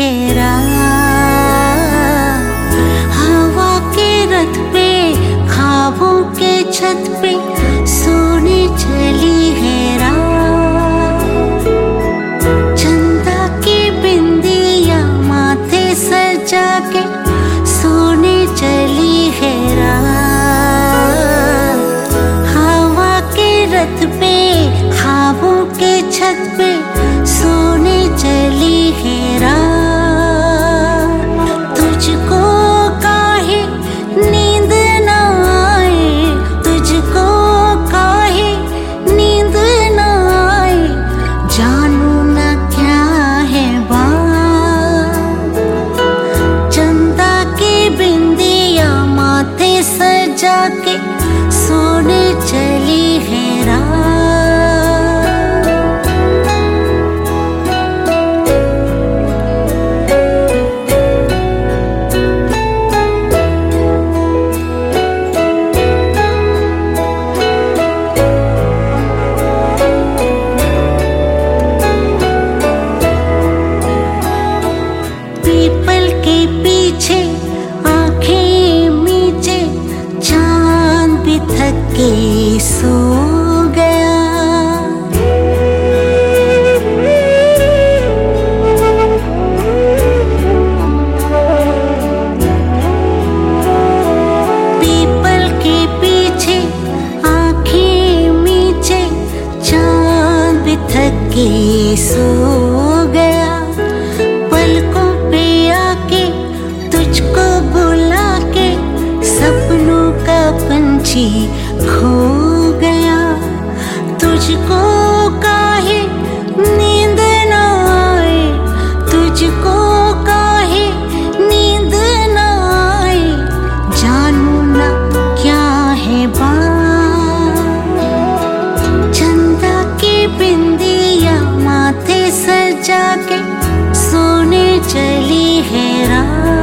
है रात। हवा के रथ पे ख्वाबों के छत पे सोने चली है रात। चंदा की बिंदिया माथे सजा के सोने चली है रात। हवा के रथ पे ख्वाबों के छत पे सोने चली है रात। तुझको काहे नींद न आए, तुझको काहे नींद न आए, जानू न क्या है बात। चंदा की बिंदिया माथे सजा के सोने चली है रात। पीपल के पीछे आंखें मीचे चांद भी थक के सो गया। पीपल के पीछे आंखें मीचे चांद भी थक के सो गया। पलकों पे आके तुझको बुला के सपनों का पंछी खो गया। तुझको काहे नींद न आए, तुझको काहे नींद न आए, जानू ना क्या है बात। चंदा की बिंदिया माथे सजा के सोने चली है रात।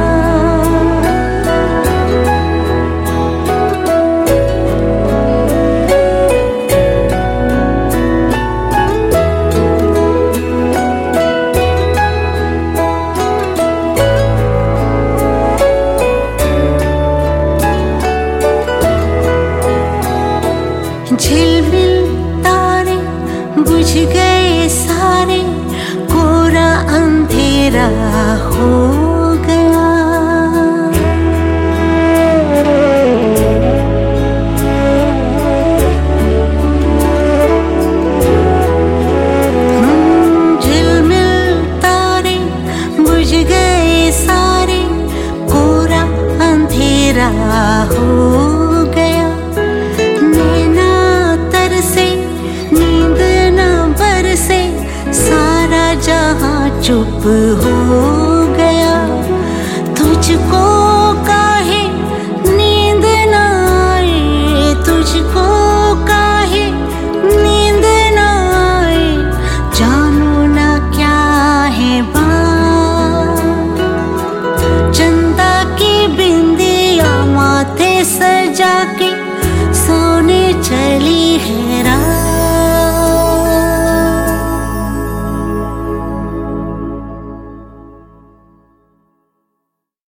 झिलमिल तारे बुझ गए सारे, कोरा अंधेरा हो गया। झिलमिल तारे बुझ गए सारे, कोरा अंधेरा हो गया। नैना तरसे नींद न बरसे, सारा जहां चुप हो गया। तुझको काहे नींद न आए, तुझको काहे नींद न आए, जानू ना क्या है बात। चंदा की बिंदिया माथे सजा के सोने चली है